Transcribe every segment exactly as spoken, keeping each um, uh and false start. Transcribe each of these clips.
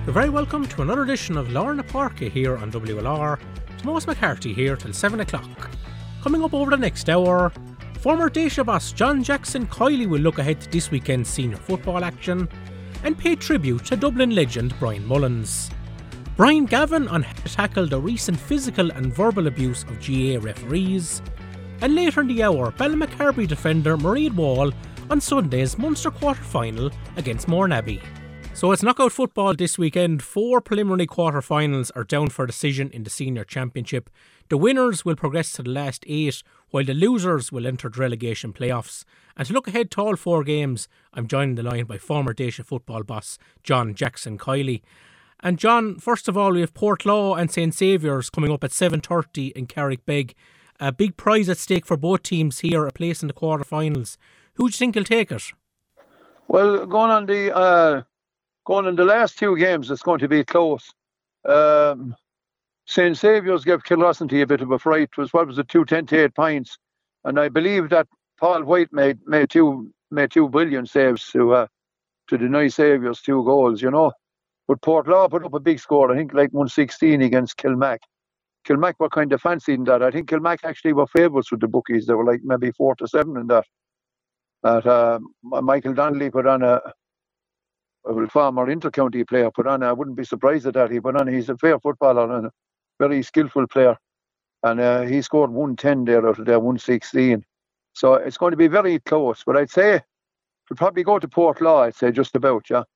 You're very welcome to another edition of Lorna Parka here on W L R. Tomás McCarthy here till seven o'clock. Coming up over the next hour, former Déise boss John Jackson Kiely will look ahead to this weekend's senior football action and pay tribute to Dublin legend Brian Mullins. Brian Gavin on how to tackle the recent physical and verbal abuse of G A A referees. And later in the hour, Ballymacarbry defender Mairead Wall on Sunday's Munster quarter-final against Mourneabbey. So it's knockout football this weekend. Four preliminary quarter-finals are down for decision in the Senior Championship. The winners will progress to the last eight, while the losers will enter the relegation playoffs. And to look ahead to all four games, I'm joined on the line by former Déise football boss John Jackson Kiely. And John, first of all, we have Portlaw and Saint Saviour's coming up at seven thirty in Carrickbeg. A big prize at stake for both teams here, a place in the quarter-finals. Who do you think will take it? Well, going on the... Uh... Going in the last two games, it's going to be close. Um, Saint Saviour's gave Kilrossenty a bit of a fright. It was, what was it, two ten to eight points. And I believe that Paul White made made two made two brilliant saves to uh, to deny Saviour's two goals, you know. But Portlaw put up a big score, I think like one sixteen against Kilmac. Kilmac were kind of fancied in that. I think Kilmac actually were favourites with the bookies. They were like maybe four to seven in that. That uh, Michael Donnelly put on a a former inter-county player put on. I wouldn't be surprised at that. He put on. He's a fair footballer and a very skillful player, and uh, he scored one ten there out of their one sixteen. So it's going to be very close. But I'd say it'll probably go to Portlaw. I'd say just about, yeah.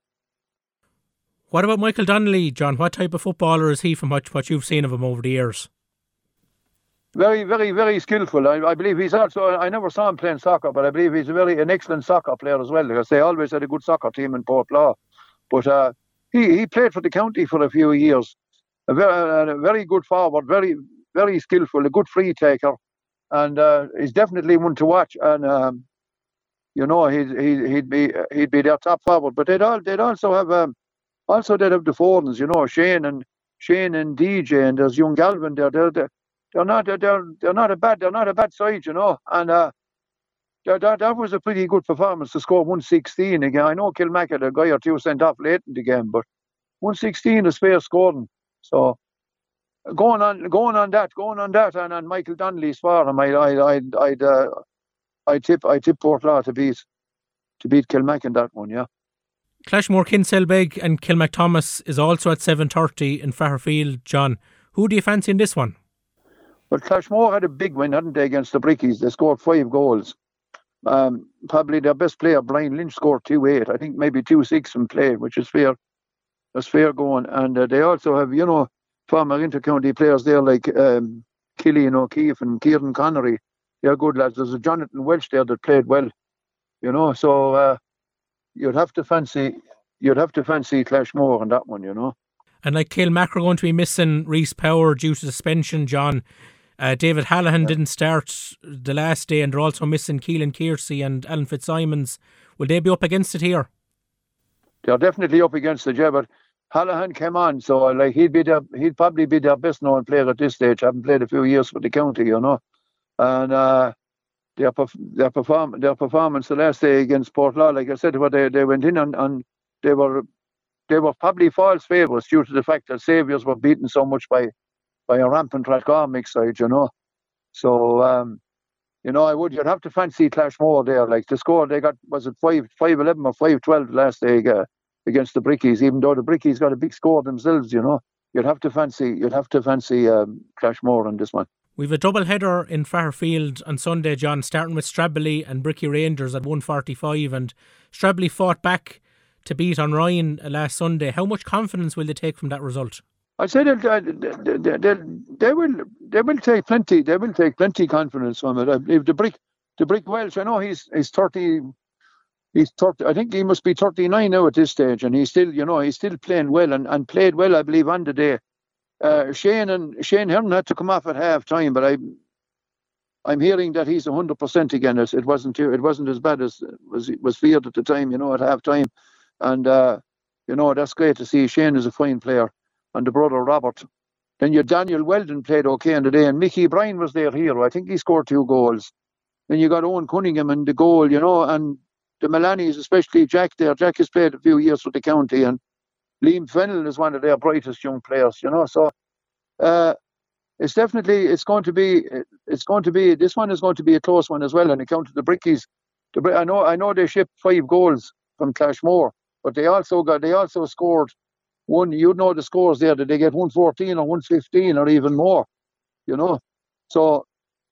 What about Michael Donnelly, John? What type of footballer is he from what, what you've seen of him over the years? Very, very, very skillful. I, I believe he's also, I never saw him playing soccer, but I believe he's a very an excellent soccer player as well, because they always had a good soccer team in Portlaw. But uh, he, he played for the county for a few years. A very, a very good forward, very, very skillful, a good free taker, and uh, he's definitely one to watch. And um, you know, he'd he, he'd be he'd be their top forward. But they'd all they'd also have um, also they'd have the Fordens, you know, Shane and Shane and D J, and there's young Galvin there. They're, they're, They're not they're they're not a bad they're not a bad side, you know, and uh, that that was a pretty good performance to score one sixteen again. I know Kilmac had a guy or two sent off late in the game, but one sixteen is fair scoring. So going on going on that going on that and on Michael Donnelly's farm, I I I'd I'd uh, I tip I tip Portlaw to beat to beat Kilmac in that one, yeah. Clashmore Kinsellbeg and Kilmac Thomas is also at seven thirty in Fairfield. John, who do you fancy in this one? But Clashmore had a big win, hadn't they, against the Brickies? They scored five goals. Um, probably their best player, Brian Lynch, scored two eight. I think maybe two six in play, which is fair. That's fair going. And uh, they also have, you know, former inter-county players there like um, Killian O'Keefe and Kieran Connery. They're good lads. There's a Jonathan Welch there that played well, you know. So uh, you'd have to fancy, you'd have to fancy Clashmore on that one, you know. And like Kilmac are going to be missing Reece Power due to suspension, John. Uh, David Hallahan yeah. didn't start the last day, and they're also missing Keelan Kearsey and Alan Fitzsimons. Will they be up against it here? They're definitely up against it, yeah, but Hallahan came on, so like he'd be their, he'd probably be their best known player at this stage. Haven't played a few years for the county, you know. And uh, their their perform their performance the last day against Portlaw, like I said, what they they went in and, and they were they were probably false favourites due to the fact that Saviours were beaten so much by. by a rampant Rathgarmick side, you know. So, um, you know, I would, you'd have to fancy Clashmore there. Like, the score, they got, was it five eleven or five twelve last day uh, against the Brickies, even though the Brickies got a big score themselves, you know. You'd have to fancy, you'd have to fancy um, Clashmore on this one. We've a double header in Fairfield on Sunday, John, starting with Strabelly and Bricky Rangers at one forty-five, and Strabelly fought back to beat on Ryan last Sunday. How much confidence will they take from that result? I say they'll, they, they, they, they will they will take plenty they will take plenty confidence from it. I believe the brick the brick Welsh. I know he's he's thirty. He's thirty. I think he must be thirty-nine now at this stage, and he's still you know he's still playing well and, and played well. I believe on the day. Uh, Shane and Shane Hearn had to come off at half time, but I I'm hearing that he's a hundred percent again. It, it wasn't it wasn't as bad as was was feared at the time. You know at half time, and uh, you know that's great to see. Shane is a fine player. And the brother Robert. Then your Daniel Weldon played okay on the day, and Mickey Bryan was their hero. I think he scored two goals. Then you got Owen Cunningham in the goal, you know, and the Milanis, especially Jack there. Jack has played a few years for the county, and Liam Fennell is one of their brightest young players, you know. So uh, it's definitely it's going to be it's going to be this one is going to be a close one as well. On account of the Brickies, the, I know I know they shipped five goals from Clashmore, but they also got they also scored one. You know the scores there. Did they get one fourteen or one fifteen or even more? You know, so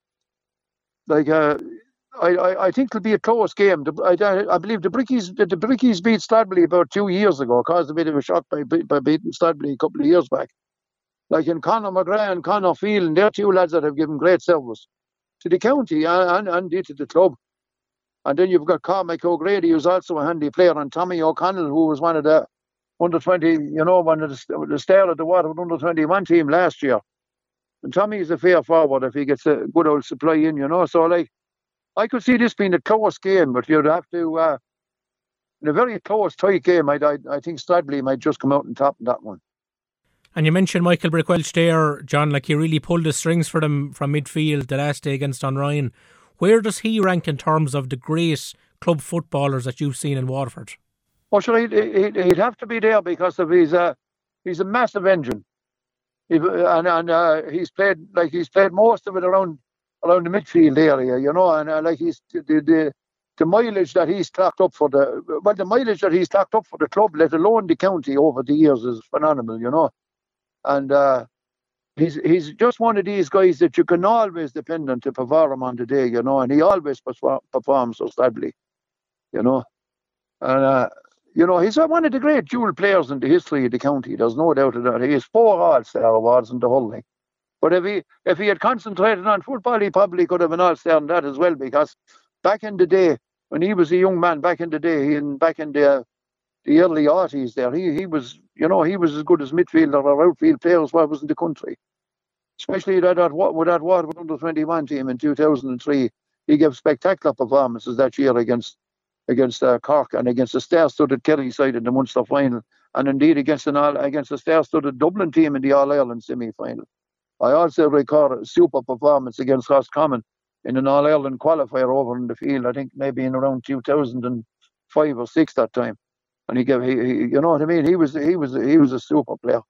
like. Uh, I, I, I think it'll be a close game. The, I, I believe the Brickies the, the Brickies beat Stradbally about two years ago, caused a bit of a shock by, by beating Stradbally a couple of years back. Like in Conor McGrath and Conor Phelan, they're two lads that have given great service to the county and, and, and to the club. And then you've got Cormac O'Grady, who's also a handy player, and Tommy O'Connell, who was one of the under twenty, you know, one of the, the star of the Waterford under twenty-one team last year. And Tommy's a fair forward if he gets a good old supply in, you know. So, like, I could see this being a close game, but you'd have to, uh, in a very close, tight game, I, I, I think Stradbally might just come out on top in that one. And you mentioned Michael Brickwelch there, John, like he really pulled the strings for them from midfield the last day against Onryan. Where does he rank in terms of the great club footballers that you've seen in Waterford? Oh, sure, he'd, he'd, he'd have to be there because of his, uh, he's a massive engine. He, and and uh, he's played, like, he's played most of it around around the midfield area, you know, and uh, like he's the, the the mileage that he's clocked up for the well, the mileage that he's clocked up for the club, let alone the county over the years, is phenomenal, you know. And uh, he's he's just one of these guys that you can always depend on to perform on the day, you know, and he always perform, performs so stably, you know. And uh, you know, he's one of the great dual players in the history of the county. There's no doubt about it. He has four All-Star awards in the whole thing. But if he if he had concentrated on football, he probably could have an all-star in that as well. Because back in the day, when he was a young man, back in the day, and back in the the early eighties, there he he was, you know, he was as good as midfielder or outfield player as what was in the country. Especially that that with that Waterford under twenty-one team in two thousand three, he gave spectacular performances that year against against uh, Cork and against the star-studded Kerry side in the Munster final, and indeed against an all, against the star-studded Dublin team in the All-Ireland semi-final. I also record a super performance against Roscommon in an All-Ireland qualifier over in the field, I think maybe in around two thousand five or six that time. And he gave, he, he, you know what I mean? He was, he was, he was a super player.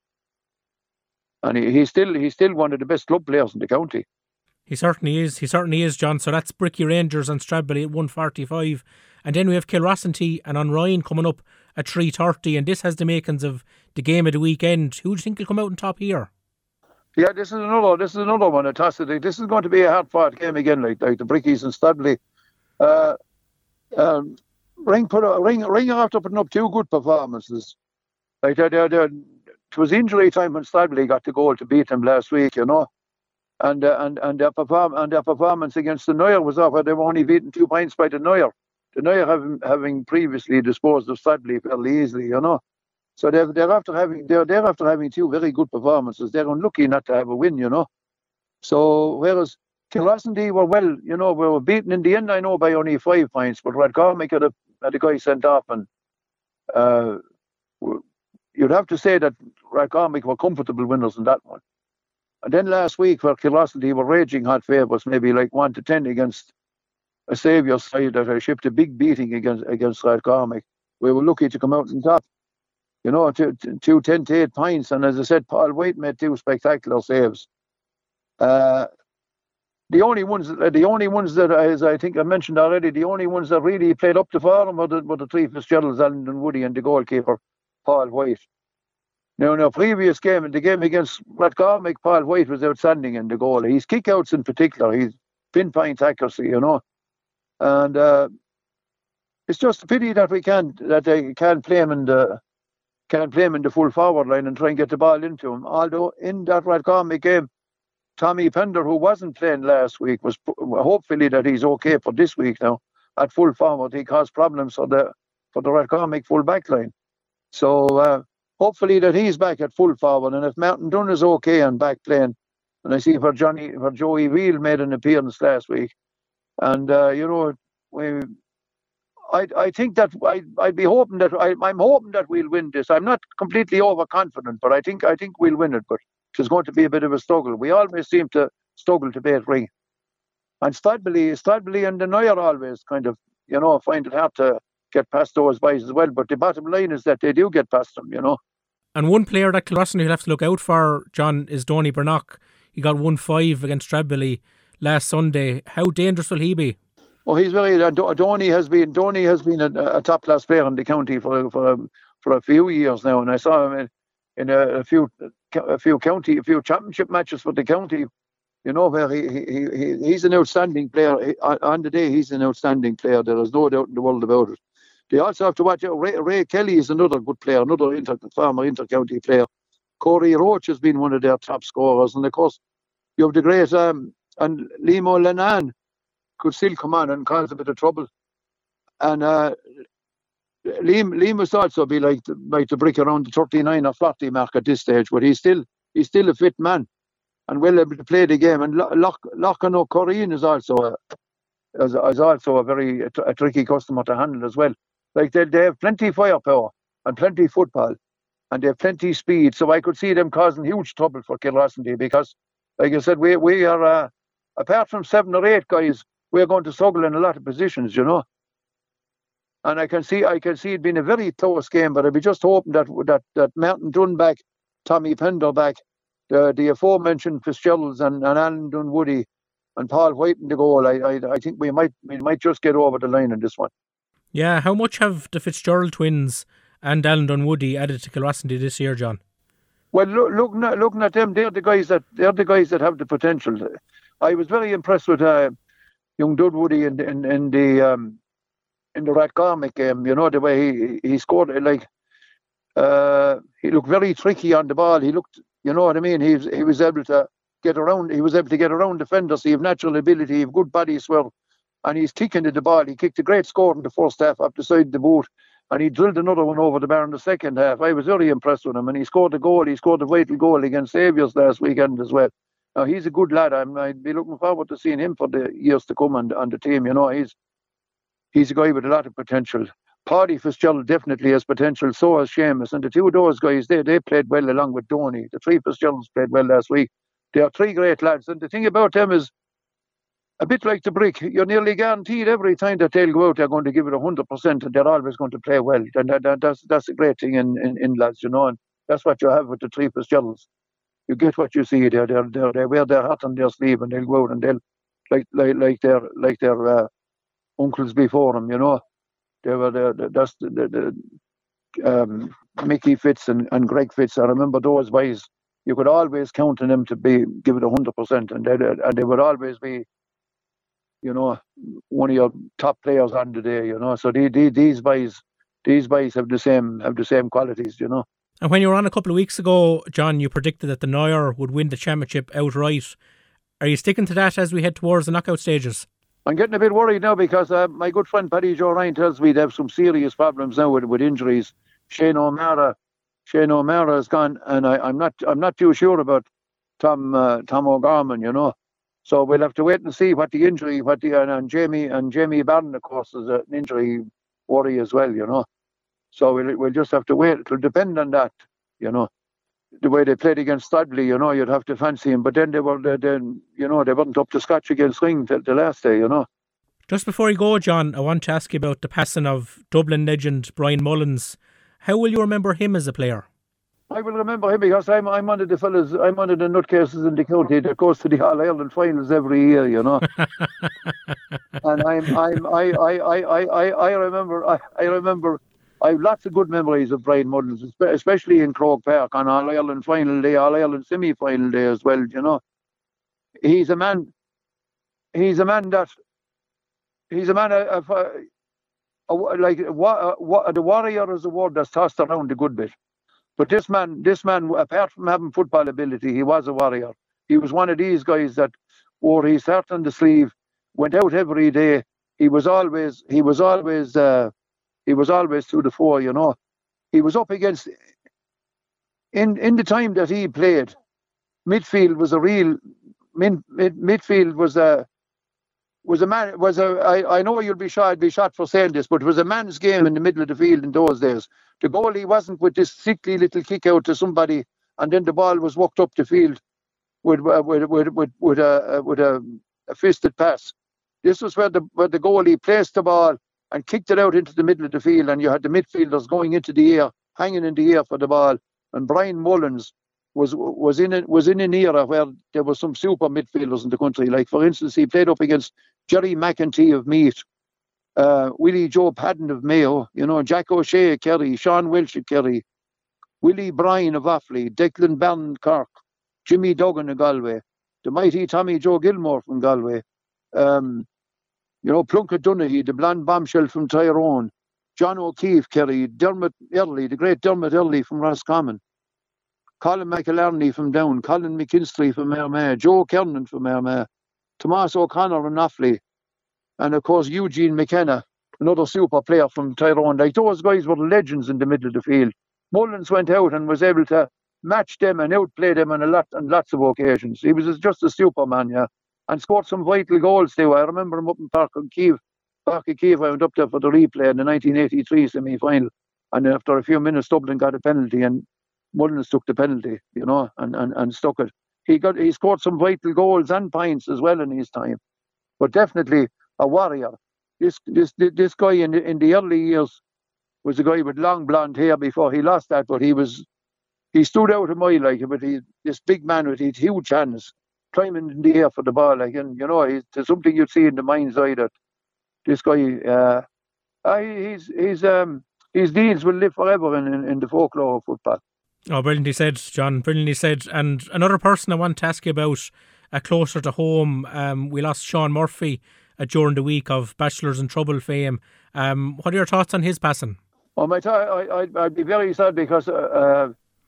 And he, he's still, he's still one of the best club players in the county. He certainly is. He certainly is, John. So that's Bricky Rangers and Stradbally at one forty-five. And then we have Kilrossenty and Onryan coming up at three thirty. And this has the makings of the game of the weekend. Who do you think will come out on top here? Yeah, this is another. This is another one. At Tossity. This is going to be a hard-fought game again, like like the Brickies and Stradbally. Uh, um, Ring put a, Ring Ring after putting up two good performances. Like they, they, they, it was injury time when Stradbally got the goal to beat them last week, you know, and uh, and and their perform and their performance against the Neuer was off. They were only beaten two points by the Neuer. The Neuer having having previously disposed of Stradbally fairly easily, you know. So they're, they're after having they're, they're after having two very good performances. They're unlucky not to have a win, you know. So whereas Kilrossenty were well, you know, we were beaten in the end, I know, by only five points, but Redcormac had a had a guy sent off, and uh, you'd have to say that Redcormac were comfortable winners in that one. And then last week, where Kilrossenty were raging hot favourites, maybe like one to ten against a saviour's side that had shipped a big beating against against Redcormac, we were lucky to come out on top. You know, two, two ten to eight points. And as I said, Paul White made two spectacular saves. Uh, the only ones, the only ones that, as I think I mentioned already, the only ones that really played up to form were the, were the three Fitzgeralds, Alan and Woody, and the goalkeeper, Paul White. Now, in our previous game, in the game against Redcormac, Paul White was outstanding in the goal. His kickouts in particular, his pinpoint accuracy, you know. And uh, it's just a pity that we can't, that they can't play him in the, can't play him in the full forward line and try and get the ball into him. Although in that Redcormac game, Tommy Pender, who wasn't playing last week, was hopefully that he's okay for this week now at full forward. He caused problems for the for the Redcormac full back line. So uh, hopefully that he's back at full forward. And if Martin Dunn is okay and back playing, and I see where Johnny, where Joey Wheel made an appearance last week, and uh, you know, we. I I think that I I'd be hoping that I, I'm hoping that we'll win this. I'm not completely overconfident, but I think I think we'll win it. But it's going to be a bit of a struggle. We always seem to struggle to beat Ring, and Stradbally, Stradbally and the Neuer always kind of, you know, find it hard to get past those boys as well. But the bottom line is that they do get past them, you know. And one player that Kilrossan will have to look out for, John, is Donny Bernock. He got one five against Stradbally last Sunday. How dangerous will he be? Oh, he's very. Uh, Donny has been. Donny has been a, a top class player in the county for for for a few years now, and I saw him in, in a, a few a few county a few championship matches for the county. You know, where he, he, he he's an outstanding player. He, on the day, he's an outstanding player. There is no doubt in the world about it. They also have to watch out. Ray, Ray Kelly is another good player, another inter, former inter-county player. Corey Roach has been one of their top scorers. And of course, you have the great, um, and Limo Lenan could still come on and cause a bit of trouble. And uh, Liam, Liam must also be like, like the brick around the thirty-nine or forty mark at this stage, but he's still he's still a fit man and well able to play the game. And Lochan O'Corrine is also a, is, is also a very a, a tricky customer to handle as well. Like they, they have plenty of firepower and plenty of football and they have plenty of speed. So I could see them causing huge trouble for Kilrossenty because, like I said, we we are uh, apart from seven or eight guys, we're going to struggle in a lot of positions, you know. And I can see I can see it being a very close game, but I'd be just hoping that that that Martin Dunback, Tommy Penderback, the the aforementioned Fitzgeralds and, and Alan Dunwoody and Paul White in the goal. I, I I think we might we might just get over the line in this one. Yeah, how much have the Fitzgerald twins and Alan Dunwoody added to Kilrossenty this year, John? Well, look, looking at looking at them, they're the guys that they're the guys that have the potential. I was very impressed with uh, young Dunwoody in in, in the um, in the Rathgarmick game. You know the way he he scored. Like uh, he looked very tricky on the ball. He looked, you know what I mean. He was, he was able to get around. He was able to get around defenders. He have natural ability. He have good body swell. And he's kicking at the ball. He kicked a great score in the first half up the side of the boot. And he drilled another one over the bar in the second half. I was very impressed with him. And he scored a goal. He scored a vital goal against Saviours last weekend as well. Now, he's a good lad. I'm, I'd be looking forward to seeing him for the years to come on, on the team. You know, he's he's a guy with a lot of potential. Paddy Fitzgerald definitely has potential. So has Seamus. And the two of those guys, they, they played well along with Donny. The three Fitzgeralds played well last week. They are three great lads. And the thing about them is, a bit like the brick, you're nearly guaranteed every time that they'll go out, they're going to give it one hundred percent and they're always going to play well. And that, that, that's that's a great thing in, in, in lads, you know, and that's what you have with the three Fitzgeralds. You get what you see there. They're, they're, they wear their hat on their sleeve and they'll go out and they'll, like like like their, like their uh, uncles before them, you know. They were the, the, that's the, the, the um, Mickey Fitz and, and Greg Fitz. I remember those guys, you could always count on them to be give it one hundred percent and they, and they would always be, you know, one of your top players on the day, you know. So the, the, these boys, these boys have the same have the same qualities, you know. And when you were on a couple of weeks ago, John, you predicted that the Noir would win the championship outright. Are you sticking to that as we head towards the knockout stages? I'm getting a bit worried now because uh, my good friend Paddy Joe Ryan tells me they have some serious problems now with, with injuries. Shane O'Mara, Shane O'Mara has gone, and I, I'm not I'm not too sure about Tom uh, Tom O'Gorman, you know. So we'll have to wait and see what the injury, what the and, and Jamie and Jamie Barron, of course, is an injury worry as well, you know. So we'll we'll just have to wait. It'll depend on that, you know. The way they played against Stradbally, you know, you'd have to fancy him. But then they were, they, then you know, they weren't up to scratch against Ring the, the last day, you know. Just before you go, John, I want to ask you about the passing of Dublin legend Brian Mullins. How will you remember him as a player? I will remember him because I'm I'm one of the fellas, I'm one of the nutcases in the county that goes to the All Ireland finals every year, you know. And I'm I'm I I I I I remember I, I remember I have lots of good memories of Brian Mullins, especially in Croke Park on All Ireland final day, All Ireland semi final day as well, you know. He's a man he's a man that he's a man of uh, uh, like what uh, the warrior is a word that's tossed around a good bit. But this man, this man, apart from having football ability, he was a warrior. He was one of these guys that wore his heart on the sleeve, went out every day. He was always, he was always, uh, he was always to the fore. You know, he was up against. In in the time that he played, midfield was a real. Mid, mid, midfield was a was a man was a. I, I know you'll be shot. I'd be shot for saying this, but it was a man's game in the middle of the field in those days. The goalie wasn't with this sickly little kick out to somebody, and then the ball was walked up the field with uh, with with with, with a uh, with a, a fisted pass. This was where the where the goalie placed the ball and kicked it out into the middle of the field, and you had the midfielders going into the air, hanging in the air for the ball, and Brian Mullins was was in a, was in an era where there were some super midfielders in the country. Like, for instance, he played up against Jerry McEntee of Meath, uh, Willie Joe Padden of Mayo, you know, Jack O'Shea of Kerry, Sean Welsh of Kerry, Willie Bryan of Offaly, Declan Byrne Cork, Jimmy Duggan of Galway, the mighty Tommy Joe Gilmore from Galway, um, you know, Plunkett Donaghy, the blonde bombshell from Tyrone, John O'Keefe, Kerry, Dermot Early, the great Dermot Early from Roscommon, Colin McIllarney from Down, Colin McKinstry from Armagh, Joe Kernan from Armagh, Tomas O'Connor and Offaly, and of course Eugene McKenna, another super player from Tyrone. Like, those guys were legends in the middle of the field. Mullins went out and was able to match them and outplay them on a lot on lots of occasions. He was just a superman, yeah, and scored some vital goals too. I remember him up in Park and Kiev. Park and Kiev, I went up there for the replay in the nineteen eighty-three semi-final, and after a few minutes Dublin got a penalty and Mullins took the penalty, you know, and, and, and stuck it. He got he scored some vital goals and points as well in his time, but definitely a warrior. This this this guy in the, in the early years was a guy with long blonde hair before he lost that, but he was he stood out in my like, but he this big man with his huge hands climbing in the air for the ball, like, and you know, he's there's something you'd see in the mind's eye that this guy uh, uh he's he's um his deeds will live forever in, in, in the folklore of football. Oh, brilliantly said, John. Brilliantly said. And another person I want to ask you about, uh, closer to home, um, we lost Sean Murphy uh, during the week of Bachelors in Trouble fame. Um, what are your thoughts on his passing? Oh, my th- I, I, I'd be very sad because uh, uh,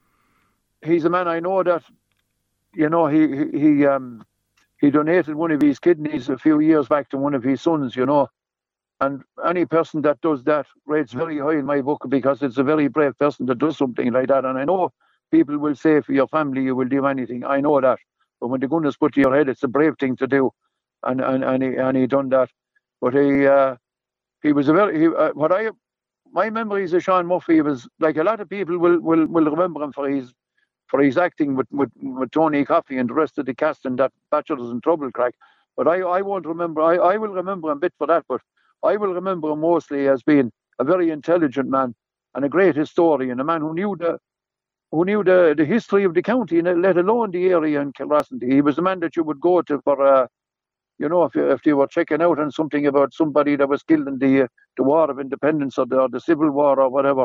he's a man I know that, you know, he he he, um, he donated one of his kidneys a few years back to one of his sons, you know. And any person that does that rates very high in my book, because it's a very brave person that does something like that. And I know people will say for your family you will do anything. I know that. But when the gun is put to your head, it's a brave thing to do. And and, and, he, and he done that. But he uh, he was a very... He, uh, what I My memories of Sean Murphy was, like, a lot of people will, will, will remember him for his for his acting with, with, with Tony Coffey and the rest of the cast in that Bachelors in Trouble crack. But I, I won't remember... I, I will remember him a bit for that, but I will remember him mostly as being a very intelligent man and a great historian, a man who knew the who knew the, the history of the county, and let alone the area in Kilrossenty. He was the man that you would go to for, uh, you know, if you, if you were checking out on something about somebody that was killed in the uh, the War of Independence or the, or the Civil War or whatever.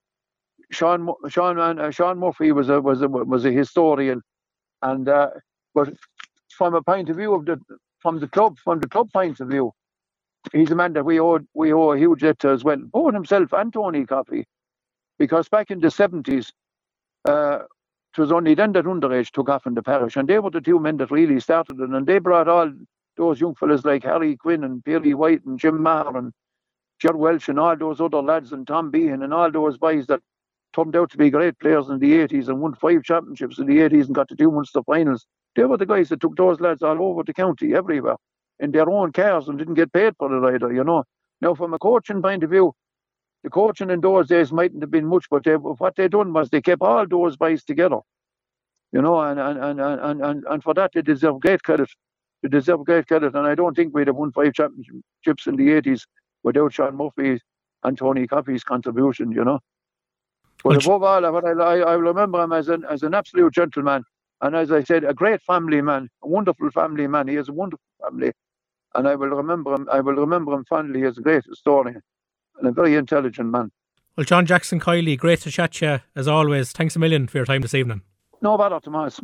Sean Sean uh, Sean Murphy was a was a was a historian, and uh, but from a point of view of the from the club from the club point of view, he's a man that we owe we owe a huge debt to as well, both himself and Tony Coffey, because back in the seventies, uh, it was only then that underage took off in the parish, and they were the two men that really started it, and they brought all those young fellas like Harry Quinn and Peary White and Jim Maher and Ger Welsh and all those other lads and Tom Behan and all those boys that turned out to be great players in the eighties and won five championships in the eighties and got to two Munster finals. They were the guys that took those lads all over the county, everywhere, in their own cars, and didn't get paid for it either, you know. Now, from a coaching point of view, the coaching in those days mightn't have been much, but they, what they done was they kept all those boys together, you know, and and, and, and, and and for that they deserve great credit. They deserve great credit, and I don't think we'd have won five championships in the eighties without Sean Murphy and Tony Coffey's contribution, you know. But Which... above all, I, I, I remember him as an as an absolute gentleman, and as I said, a great family man, a wonderful family man. He has a wonderful family. And I will remember him. I will remember him fondly as a great historian and a very intelligent man. Well, John Jackson Kiely, great to chat to you as always. Thanks a million for your time this evening. No bother, Tomas.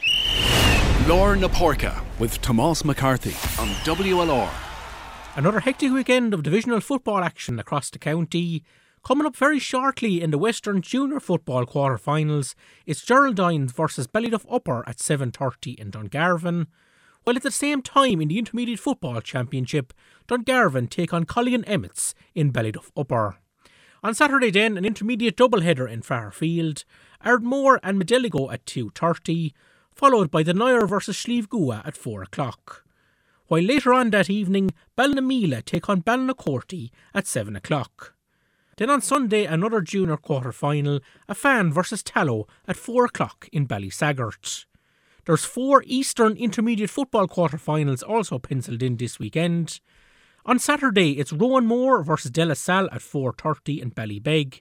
Lorna na Porca with Tomas McCarthy on W L R. Another hectic weekend of divisional football action across the county. Coming up very shortly in the Western Junior Football quarter-finals, it's Geraldines versus Ballyduff Upper at seven thirty in Dungarvan. While at the same time in the Intermediate Football Championship, Dungarvan take on Colligan Emmets in Ballyduff Upper. On Saturday then, an intermediate doubleheader in Fairfield, Ardmore and Medeligo at two thirty, followed by the Nair versus Slieve Gua at four o'clock. While later on that evening, Ballinameela take on Ballinacorty at seven o'clock. Then on Sunday, another junior quarter-final, Afan versus Tallow at four o'clock in Ballysaggart. There's four Eastern Intermediate Football quarter-finals also penciled in this weekend. On Saturday, it's Rowan Moore versus De La Salle at four thirty in Ballybeg.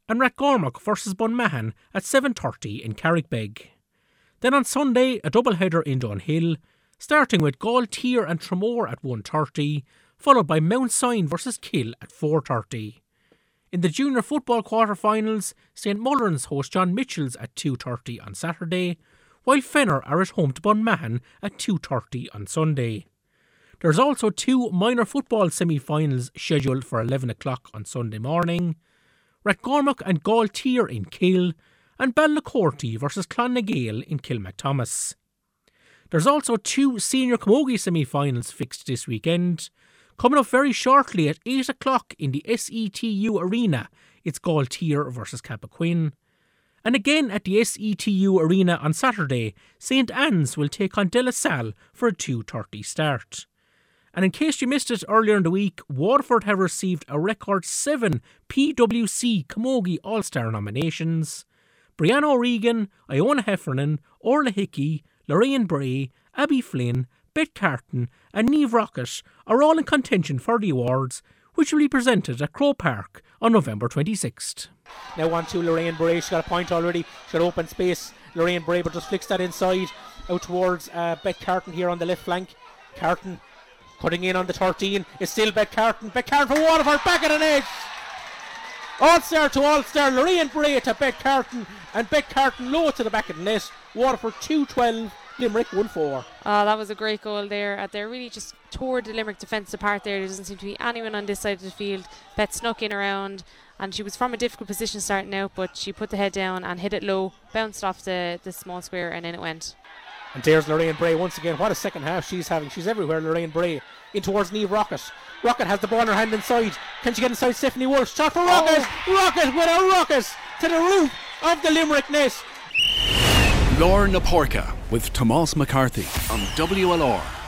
and Rathgormack versus Bunmahan at seven thirty in Carrickbeg. Then on Sunday, a doubleheader in Dunhill, starting with Galtier and Tramore at one thirty, followed by Mount Sion versus Kill at four thirty. In the junior football quarter-finals, St Mullins host John Mitchell's at two thirty on Saturday, while Fenner are at home to Bunmahan at two thirty on Sunday. There's also two minor football semi-finals scheduled for eleven o'clock on Sunday morning. Rathgormack and Galtier in Kill, and Ballycorty versus Clonnagale in Kilmacthomas. There's also two senior camogie semi-finals fixed this weekend. Coming up very shortly at eight o'clock in the S E T U Arena, it's Galtier versus Cappoquin. And again at the S E T U Arena on Saturday, St Anne's will take on De La Salle for a two thirty start. And in case you missed it earlier in the week, Waterford have received a record seven P W C Camogie All-Star nominations. Brianna O'Regan, Iona Heffernan, Orla Hickey, Lorraine Bray, Abby Flynn, Beth Carton and Niamh Rockett are all in contention for the awards, which will be presented at Croke Park on November twenty-sixth. Now on to Lorraine Bray. She's got a point already. She's got open space. Lorraine Bray, but just flicks that inside out towards uh, Beth Carton here on the left flank. Carton cutting in on the thirteen. It's still Beth Carton. Beth Carton for Waterford, back at the net. All-star to all-star. Lorraine Bray to Beth Carton, and Beth Carton low to the back of the net. Waterford two twelve. Limerick one four. Oh, that was a great goal there. Uh, they really just tore the Limerick defence apart there. There doesn't seem to be anyone on this side of the field. Beth snuck in around, and she was from a difficult position starting out, but she put the head down and hit it low, bounced off the, the small square, and in it went. And there's Lorraine Bray once again. What a second half she's having. She's everywhere, Lorraine Bray. In towards Niamh Rockett. Rockett has the ball in her hand inside. Can she get inside Stephanie Walsh? Shot for Rockett. Oh. Rockett with a rocket to the roof of the Limerick net. Lorna Porca with Tomás McCarthy on W L R.